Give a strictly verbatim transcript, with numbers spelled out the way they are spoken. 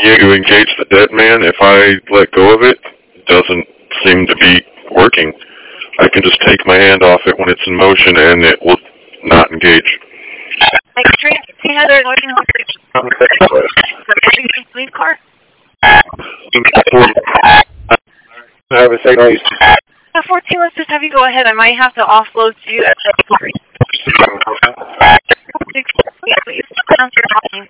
you engage the dead man, if I let go of it, it doesn't seem to be working. I can just take my hand off it when it's in motion and it will not engage. Extreme, see how they're looking at the police car? Have a second. Uh, fourteen, let's just have you go ahead. I might have to offload you.